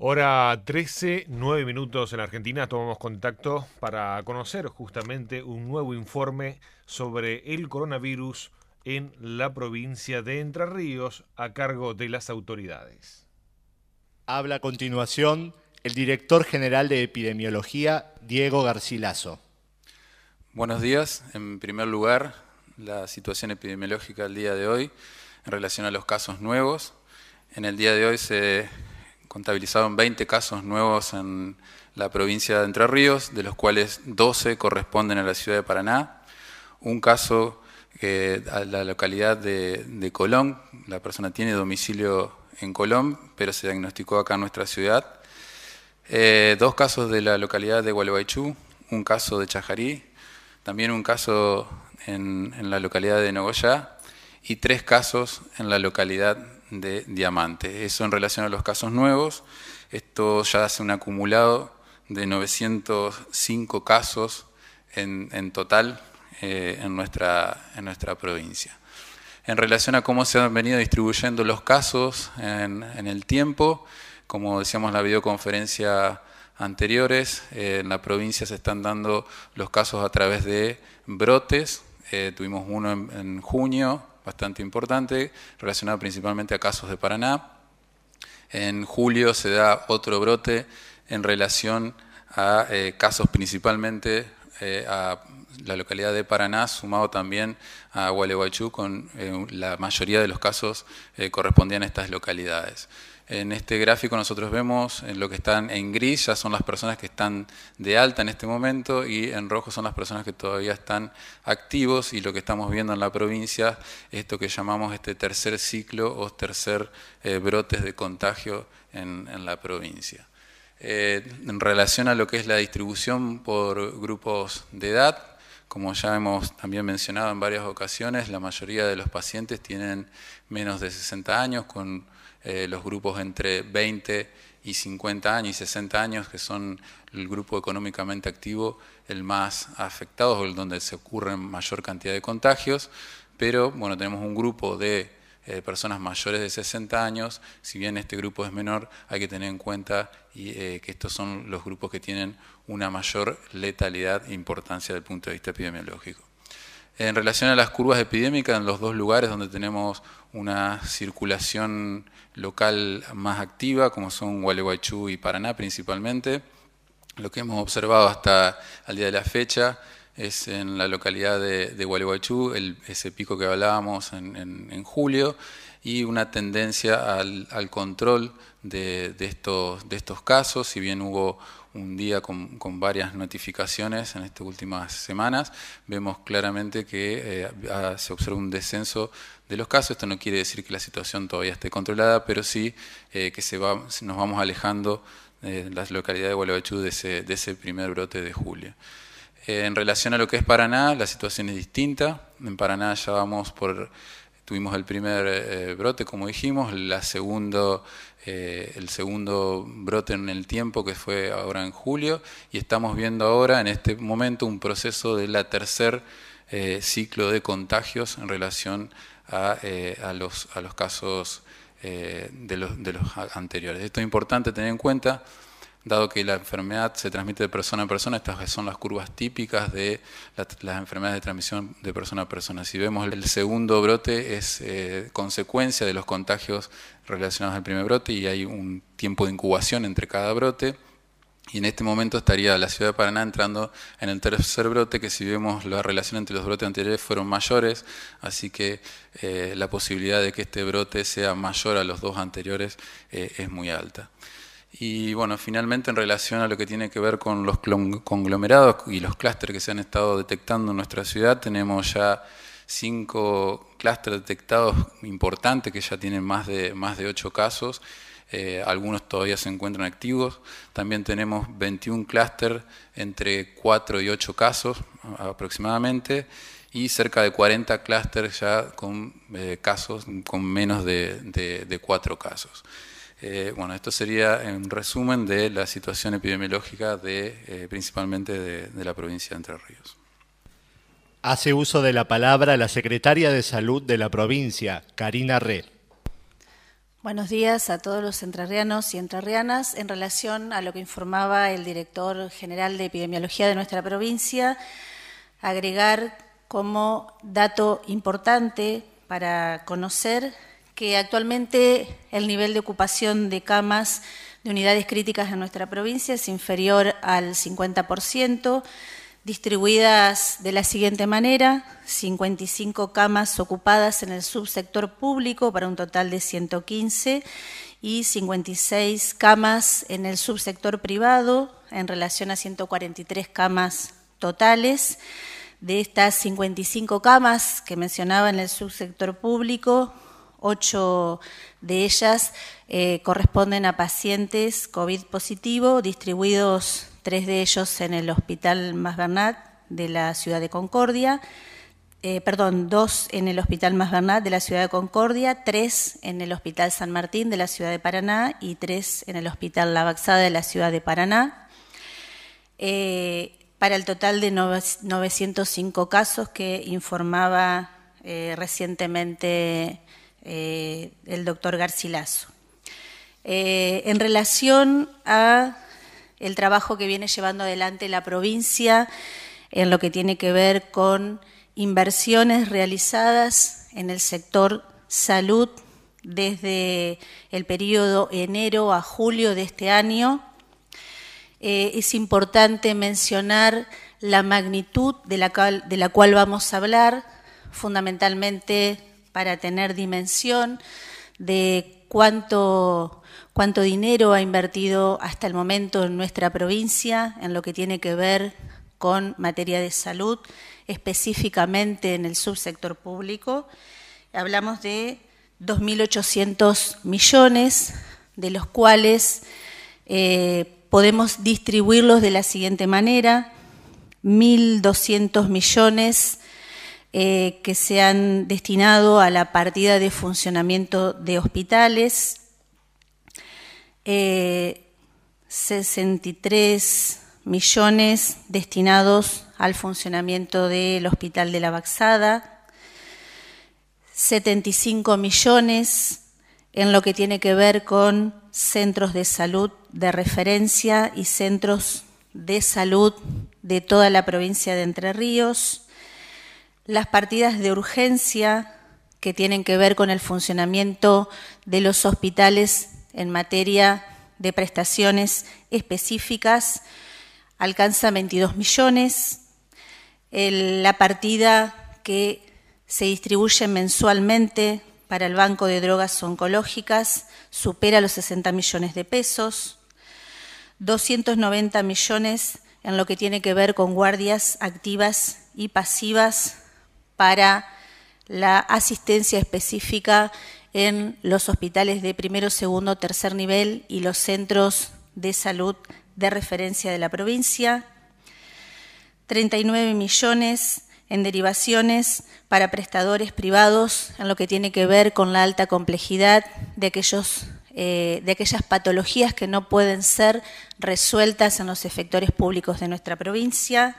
Hora 13, 9 minutos en Argentina. Tomamos contacto para conocer justamente un nuevo informe sobre el coronavirus en la provincia de Entre Ríos a cargo de las autoridades. Habla a continuación el director general de epidemiología, Diego Garcilaso. Buenos días. En primer lugar, la situación epidemiológica del día de hoy en relación a los casos nuevos. En el día de hoy se contabilizaron 20 casos nuevos en la provincia de Entre Ríos, de los cuales 12 corresponden a la ciudad de Paraná. Un caso a la localidad de Colón, la persona tiene domicilio en Colón, pero se diagnosticó acá en nuestra ciudad. 2 casos de la localidad de Gualeguaychú, un caso de Chajarí, también un caso en la localidad de Nogoyá y 3 casos en la localidad de Diamante. Eso en relación a los casos nuevos. Esto ya hace un acumulado de 905 casos en total en nuestra provincia. En relación a cómo se han venido distribuyendo los casos en el tiempo, como decíamos en la videoconferencia anteriores, en la provincia se están dando los casos a través de brotes. Tuvimos uno en junio, bastante importante, relacionado principalmente a casos de Paraná. En julio se da otro brote en relación a casos principalmente a la localidad de Paraná, sumado también a Gualeguaychú, con la mayoría de los casos correspondían a estas localidades. En este gráfico nosotros vemos en lo que están en gris ya son las personas que están de alta en este momento y en rojo son las personas que todavía están activos, y lo que estamos viendo en la provincia es esto que llamamos este tercer ciclo o tercer brotes de contagio en la provincia. En relación a lo que es la distribución por grupos de edad, como ya hemos también mencionado en varias ocasiones, la mayoría de los pacientes tienen menos de 60 años, con los grupos entre 20 y 50 años y 60 años, que son el grupo económicamente activo, el más afectado, o el donde se ocurren mayor cantidad de contagios. Pero bueno, tenemos un grupo de personas mayores de 60 años. Si bien este grupo es menor, hay que tener en cuenta que estos son los grupos que tienen una mayor letalidad e importancia desde el punto de vista epidemiológico. En relación a las curvas epidémicas, en los 2 lugares donde tenemos una circulación local más activa, como son Gualeguaychú y Paraná principalmente, lo que hemos observado hasta el día de la fecha es en la localidad de Gualeguaychú, ese pico que hablábamos en julio, y una tendencia al control de estos casos. Si bien hubo un día con varias notificaciones en estas últimas semanas, vemos claramente que se observa un descenso de los casos. Esto no quiere decir que la situación todavía esté controlada, pero sí que nos vamos alejando de la localidad de Gualeguaychú de ese primer brote de julio. En relación a lo que es Paraná, la situación es distinta. En Paraná ya tuvimos el primer brote, como dijimos, el segundo brote en el tiempo, que fue ahora en julio, y estamos viendo ahora, en este momento, un proceso de la tercer ciclo de contagios en relación a los casos de los anteriores. Esto es importante tener en cuenta, dado que la enfermedad se transmite de persona a persona. Estas son las curvas típicas de las enfermedades de transmisión de persona a persona. Si vemos, el segundo brote es consecuencia de los contagios relacionados al primer brote, y hay un tiempo de incubación entre cada brote. Y en este momento estaría la ciudad de Paraná entrando en el tercer brote, que si vemos la relación entre los brotes anteriores fueron mayores, así que la posibilidad de que este brote sea mayor a los 2 anteriores es muy alta. Y bueno, finalmente, en relación a lo que tiene que ver con los conglomerados y los clústeres que se han estado detectando en nuestra ciudad, tenemos ya 5 clústeres detectados importantes que ya tienen más de 8 casos. Algunos todavía se encuentran activos. También tenemos 21 clústeres entre 4 y 8 casos aproximadamente, y cerca de 40 clústeres ya con casos con menos de 4 casos. Bueno, esto sería un resumen de la situación epidemiológica principalmente de la provincia de Entre Ríos. Hace uso de la palabra la secretaria de Salud de la provincia, Karina Re. Buenos días a todos los entrerrianos y entrerrianas. En relación a lo que informaba el director general de epidemiología de nuestra provincia, agregar como dato importante para conocer que actualmente el nivel de ocupación de camas de unidades críticas en nuestra provincia es inferior al 50%, distribuidas de la siguiente manera: 55 camas ocupadas en el subsector público para un total de 115 y 56 camas en el subsector privado en relación a 143 camas totales. De estas 55 camas que mencionaba en el subsector público, 8 de ellas corresponden a pacientes COVID positivo, distribuidos 3 de ellos en el Hospital Mas Bernat de la ciudad de Concordia, 2 en el Hospital Mas Bernat de la ciudad de Concordia, 3 en el Hospital San Martín de la ciudad de Paraná y 3 en el Hospital La Baxada de la ciudad de Paraná, para el total de 905 casos que informaba recientemente el doctor Garcilaso. En relación a el trabajo que viene llevando adelante la provincia en lo que tiene que ver con inversiones realizadas en el sector salud desde el periodo enero a julio de este año, es importante mencionar la magnitud de la cual vamos a hablar, fundamentalmente para tener dimensión de cuánto dinero ha invertido hasta el momento en nuestra provincia en lo que tiene que ver con materia de salud, específicamente en el subsector público. Hablamos de 2.800 millones, de los cuales podemos distribuirlos de la siguiente manera: 1.200 millones que se han destinado a la partida de funcionamiento de hospitales, 63 millones destinados al funcionamiento del Hospital de La Baxada, 75 millones en lo que tiene que ver con centros de salud de referencia y centros de salud de toda la provincia de Entre Ríos, las partidas de urgencia que tienen que ver con el funcionamiento de los hospitales en materia de prestaciones específicas, alcanza 22 millones, la partida que se distribuye mensualmente para el Banco de Drogas Oncológicas supera los 60 millones de pesos, 290 millones en lo que tiene que ver con guardias activas y pasivas para la asistencia específica en los hospitales de primero, segundo, tercer nivel y los centros de salud de referencia de la provincia, 39 millones en derivaciones para prestadores privados en lo que tiene que ver con la alta complejidad de aquellas patologías que no pueden ser resueltas en los efectores públicos de nuestra provincia,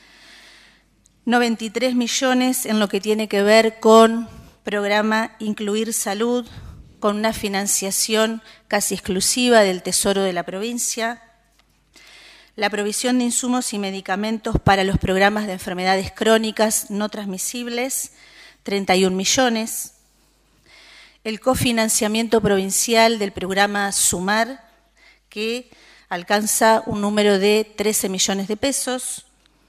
93 millones en lo que tiene que ver con programa Incluir Salud, con una financiación casi exclusiva del Tesoro de la provincia, la provisión de insumos y medicamentos para los programas de enfermedades crónicas no transmisibles, 31 millones, el cofinanciamiento provincial del programa Sumar, que alcanza un número de 13 millones de pesos,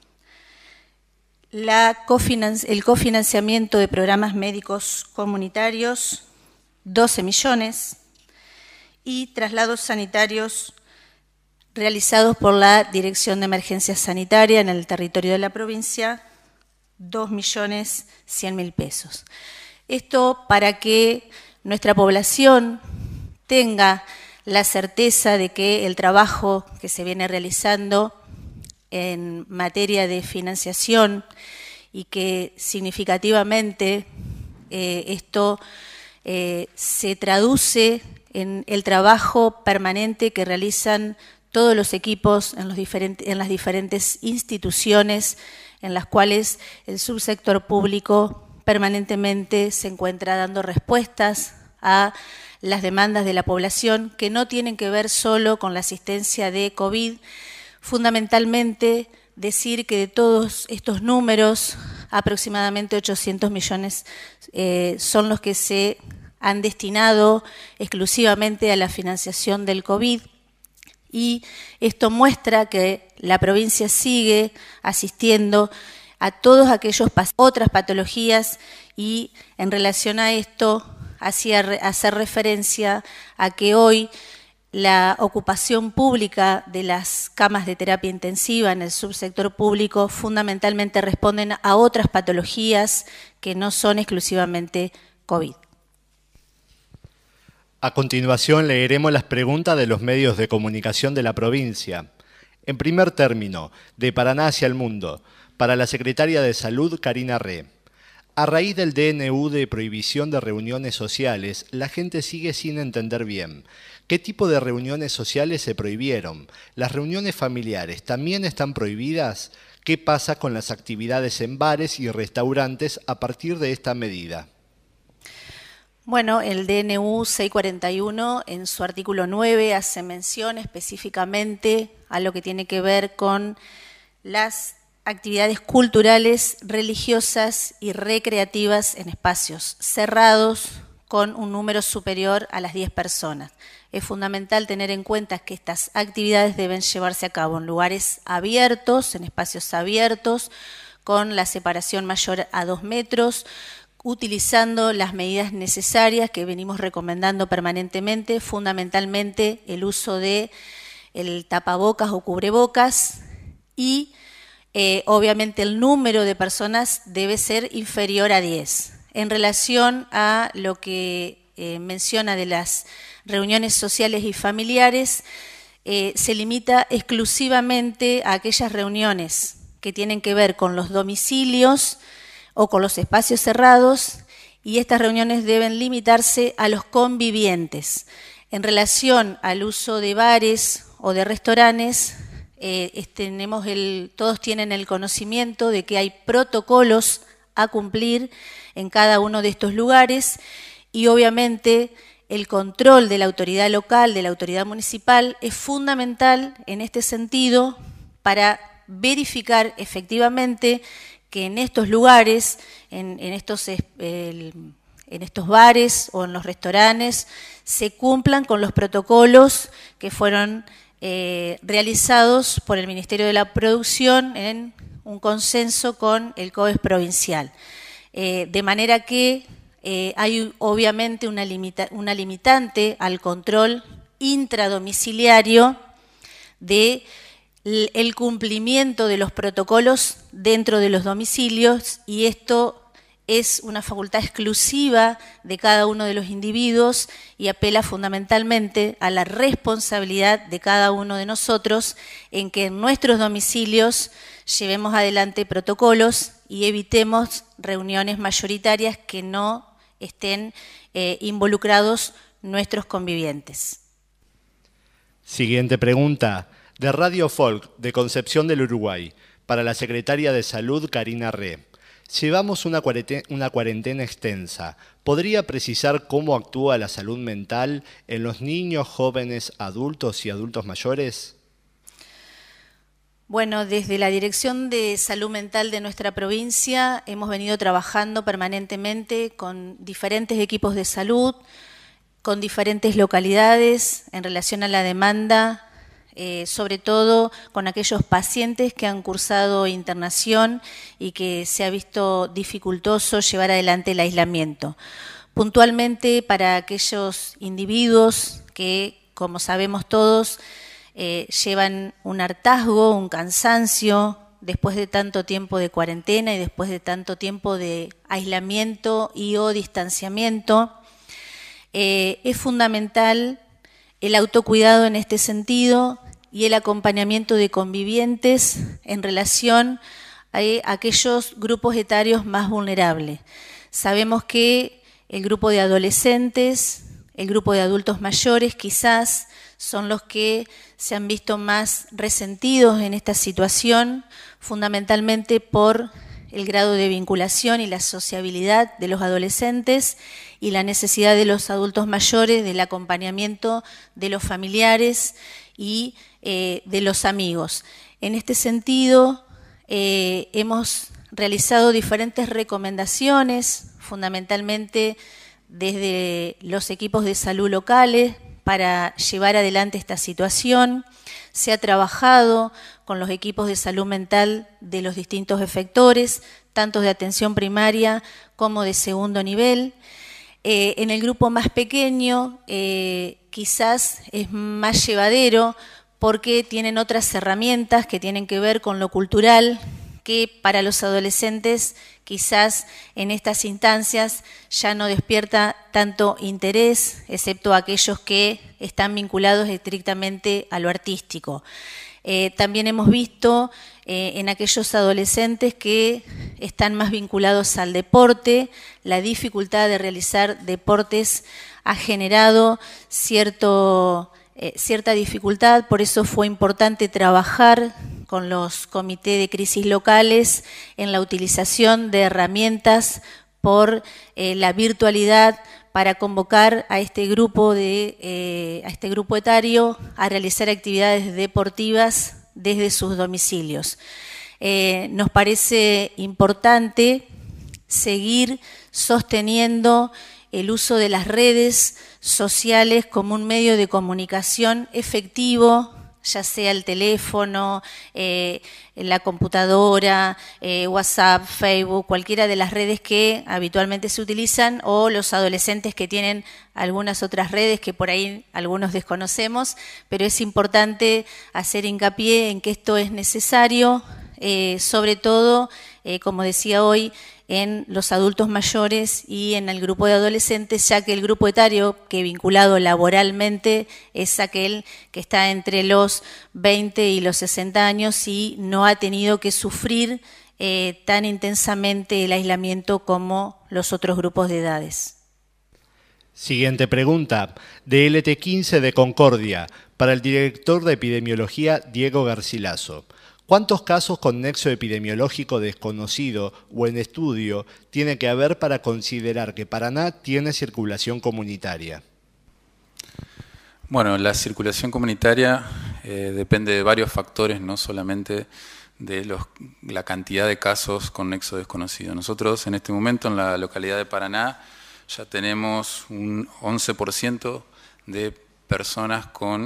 el cofinanciamiento de programas médicos comunitarios, 12 millones, y traslados sanitarios realizados por la Dirección de Emergencia Sanitaria en el territorio de la provincia, 2.100.000 pesos. Esto para que nuestra población tenga la certeza de que el trabajo que se viene realizando en materia de financiación y que significativamente esto se traduce en el trabajo permanente que realizan todos los equipos en las diferentes instituciones en las cuales el subsector público permanentemente se encuentra dando respuestas a las demandas de la población que no tienen que ver solo con la asistencia de COVID. Fundamentalmente, decir que de todos estos números, aproximadamente 800 millones son los que se han destinado exclusivamente a la financiación del COVID, y esto muestra que la provincia sigue asistiendo a todos aquellos otras patologías, y en relación a esto hacer referencia a que hoy la ocupación pública de las camas de terapia intensiva en el subsector público fundamentalmente responden a otras patologías que no son exclusivamente COVID. A continuación leeremos las preguntas de los medios de comunicación de la provincia. En primer término, de Paraná hacia el mundo, para la Secretaria de Salud, Karina Re. A raíz del DNU de prohibición de reuniones sociales, la gente sigue sin entender bien. ¿Qué tipo de reuniones sociales se prohibieron? ¿Las reuniones familiares también están prohibidas? ¿Qué pasa con las actividades en bares y restaurantes a partir de esta medida? Bueno, el DNU 641 en su artículo 9 hace mención específicamente a lo que tiene que ver con las actividades culturales, religiosas y recreativas en espacios cerrados con un número superior a las 10 personas. Es fundamental tener en cuenta que estas actividades deben llevarse a cabo en lugares abiertos, en espacios abiertos, con la separación mayor a 2 metros, utilizando las medidas necesarias que venimos recomendando permanentemente, fundamentalmente el uso de el tapabocas o cubrebocas, y obviamente el número de personas debe ser inferior a 10. En relación a lo que menciona de las reuniones sociales y familiares, se limita exclusivamente a aquellas reuniones que tienen que ver con los domicilios o con los espacios cerrados, y estas reuniones deben limitarse a los convivientes. En relación al uso de bares o de restaurantes, todos tienen el conocimiento de que hay protocolos a cumplir en cada uno de estos lugares, y obviamente el control de la autoridad local, de la autoridad municipal, es fundamental en este sentido para verificar efectivamente que en estos lugares, en estos bares o en los restaurantes, se cumplan con los protocolos que fueron realizados por el Ministerio de la Producción en un consenso con el COES provincial. De manera que hay obviamente una limitante al control intradomiciliario de el cumplimiento de los protocolos dentro de los domicilios, y esto es una facultad exclusiva de cada uno de los individuos y apela fundamentalmente a la responsabilidad de cada uno de nosotros en que en nuestros domicilios llevemos adelante protocolos y evitemos reuniones mayoritarias que no estén involucrados nuestros convivientes. Siguiente pregunta. De Radio Folk, de Concepción del Uruguay, para la Secretaria de Salud, Karina Re. Llevamos una cuarentena extensa. ¿Podría precisar cómo actúa la salud mental en los niños, jóvenes, adultos y adultos mayores? Bueno, desde la Dirección de Salud Mental de nuestra provincia hemos venido trabajando permanentemente con diferentes equipos de salud, con diferentes localidades en relación a la demanda, sobre todo con aquellos pacientes que han cursado internación y que se ha visto dificultoso llevar adelante el aislamiento. Puntualmente para aquellos individuos que, como sabemos todos, llevan un hartazgo, un cansancio, después de tanto tiempo de cuarentena y después de tanto tiempo de aislamiento y o distanciamiento, es fundamental el autocuidado en este sentido y el acompañamiento de convivientes en relación a aquellos grupos etarios más vulnerables. Sabemos que el grupo de adolescentes, el grupo de adultos mayores quizás son los que se han visto más resentidos en esta situación, fundamentalmente por el grado de vinculación y la sociabilidad de los adolescentes, y la necesidad de los adultos mayores del acompañamiento de los familiares y de los amigos. En este sentido, hemos realizado diferentes recomendaciones, fundamentalmente desde los equipos de salud locales, para llevar adelante esta situación. Se ha trabajado con los equipos de salud mental de los distintos efectores, tanto de atención primaria como de segundo nivel. En el grupo más pequeño quizás es más llevadero porque tienen otras herramientas que tienen que ver con lo cultural, que para los adolescentes quizás en estas instancias ya no despierta tanto interés, excepto aquellos que están vinculados estrictamente a lo artístico. También hemos visto en aquellos adolescentes que están más vinculados al deporte, la dificultad de realizar deportes ha generado cierta dificultad, por eso fue importante trabajar con los comités de crisis locales en la utilización de herramientas por la virtualidad para convocar a este grupo etario a realizar actividades deportivas desde sus domicilios. Nos parece importante seguir sosteniendo el uso de las redes sociales como un medio de comunicación efectivo, ya sea el teléfono, la computadora, WhatsApp, Facebook, cualquiera de las redes que habitualmente se utilizan, o los adolescentes que tienen algunas otras redes que por ahí algunos desconocemos, pero es importante hacer hincapié en que esto es necesario, sobre todo, como decía hoy, en los adultos mayores y en el grupo de adolescentes, ya que el grupo etario que vinculado laboralmente es aquel que está entre los 20 y los 60 años y no ha tenido que sufrir tan intensamente el aislamiento como los otros grupos de edades. Siguiente pregunta, de LT15 de Concordia, para el director de epidemiología Diego Garcilaso. ¿Cuántos casos con nexo epidemiológico desconocido o en estudio tiene que haber para considerar que Paraná tiene circulación comunitaria? Bueno, la circulación comunitaria depende de varios factores, no solamente de la cantidad de casos con nexo desconocido. Nosotros en este momento en la localidad de Paraná ya tenemos un 11% de personas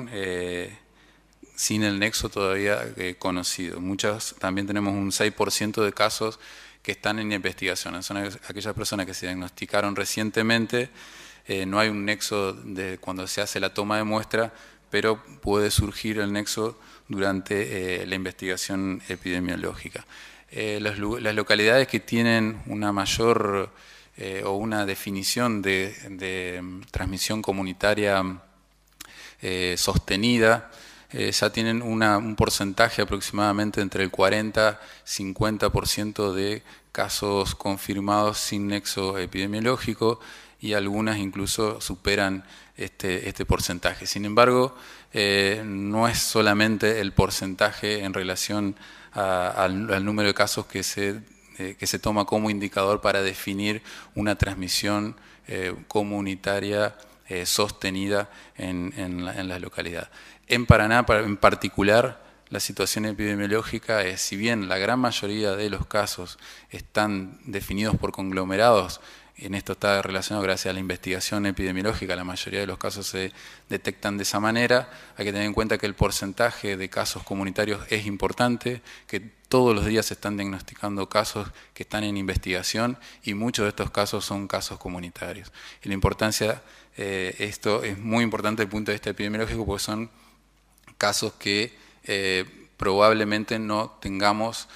sin el nexo todavía conocido. También tenemos un 6% de casos que están en investigación. Son aquellas personas que se diagnosticaron recientemente, no hay un nexo cuando se hace la toma de muestra, pero puede surgir el nexo durante la investigación epidemiológica. Las localidades que tienen una mayor o una definición de transmisión comunitaria sostenida, ya tienen un porcentaje aproximadamente entre el 40-50% de casos confirmados sin nexo epidemiológico y algunas incluso superan este porcentaje. Sin embargo, no es solamente el porcentaje en relación al número de casos que se toma como indicador para definir una transmisión comunitaria sostenida en la localidad. En Paraná, en particular, la situación epidemiológica es, si bien la gran mayoría de los casos están definidos por conglomerados, en esto está relacionado gracias a la investigación epidemiológica, la mayoría de los casos se detectan de esa manera, hay que tener en cuenta que el porcentaje de casos comunitarios es importante, que todos los días se están diagnosticando casos que están en investigación y muchos de estos casos son casos comunitarios. Y la importancia, esto es muy importante desde el punto de vista epidemiológico porque son casos que probablemente no tengamos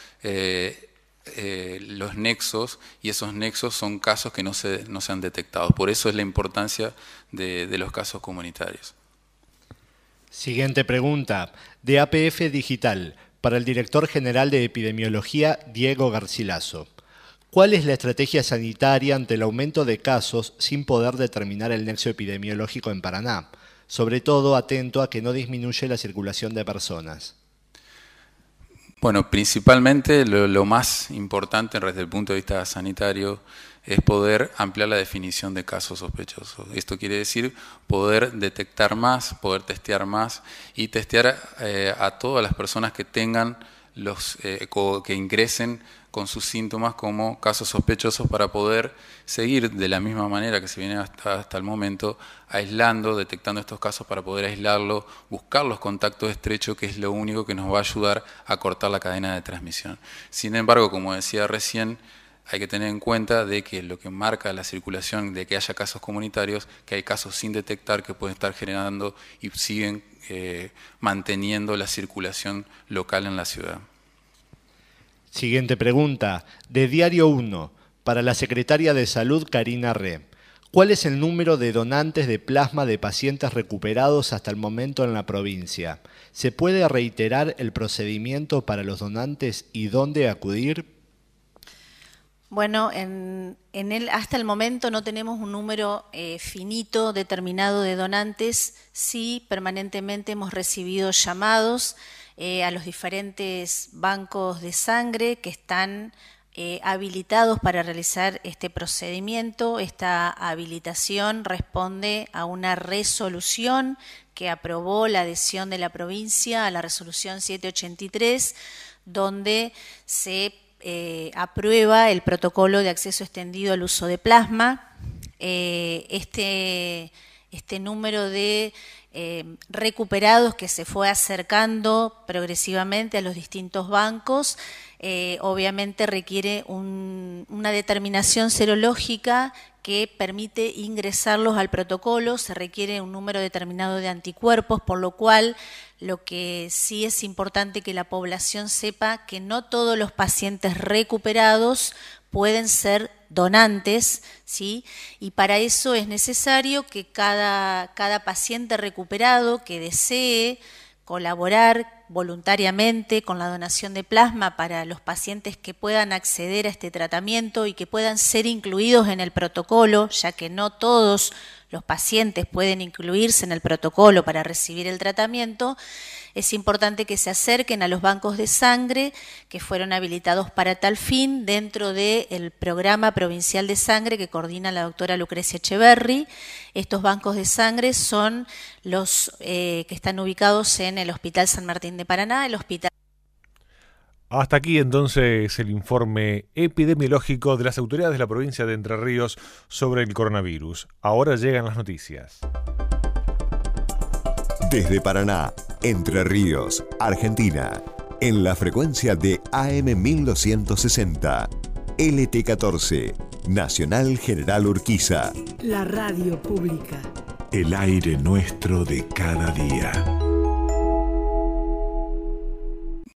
los nexos, y esos nexos son casos que no se han detectado. Por eso es la importancia de los casos comunitarios. Siguiente pregunta, de APF Digital, para el director general de epidemiología Diego Garcilaso. ¿Cuál es la estrategia sanitaria ante el aumento de casos sin poder determinar el nexo epidemiológico en Paraná? Sobre todo atento a que no disminuya la circulación de personas. Bueno, principalmente lo más importante desde el punto de vista sanitario es poder ampliar la definición de casos sospechosos. Esto quiere decir poder detectar más, poder testear más y testear a todas las personas que tengan que ingresen con sus síntomas como casos sospechosos, para poder seguir de la misma manera que se viene hasta el momento, aislando, detectando estos casos para poder aislarlo, buscar los contactos estrechos, que es lo único que nos va a ayudar a cortar la cadena de transmisión. Sin embargo, como decía recién, hay que tener en cuenta de que lo que marca la circulación de que haya casos comunitarios, que hay casos sin detectar que pueden estar generando y siguen manteniendo la circulación local en la ciudad. Siguiente pregunta, de Diario 1, para la Secretaria de Salud Karina Re. ¿Cuál es el número de donantes de plasma de pacientes recuperados hasta el momento en la provincia? ¿Se puede reiterar el procedimiento para los donantes y dónde acudir? Bueno, hasta el momento no tenemos un número finito, determinado de donantes. Sí, permanentemente hemos recibido llamados a los diferentes bancos de sangre que están habilitados para realizar este procedimiento. Esta habilitación responde a una resolución que aprobó la adhesión de la provincia a la resolución 783, donde se aprueba el protocolo de acceso extendido al uso de plasma. Este número de recuperados que se fue acercando progresivamente a los distintos bancos, obviamente requiere una determinación serológica que permite ingresarlos al protocolo. Se requiere un número determinado de anticuerpos, por lo cual lo que sí es importante que la población sepa que no todos los pacientes recuperados pueden ser donantes, ¿sí? Y para eso es necesario que cada paciente recuperado que desee colaborar voluntariamente con la donación de plasma para los pacientes que puedan acceder a este tratamiento y que puedan ser incluidos en el protocolo, ya que no todos los pacientes pueden incluirse en el protocolo para recibir el tratamiento. Es importante que se acerquen a los bancos de sangre que fueron habilitados para tal fin dentro del programa provincial de sangre que coordina la doctora Lucrecia Echeverri. Estos bancos de sangre son los que están ubicados en el Hospital San Martín de Paraná, el hospital. Hasta aquí entonces el informe epidemiológico de las autoridades de la provincia de Entre Ríos sobre el coronavirus. Ahora llegan las noticias. Desde Paraná, Entre Ríos, Argentina, en la frecuencia de AM 1260, LT14, Nacional General Urquiza. La radio pública. El aire nuestro de cada día.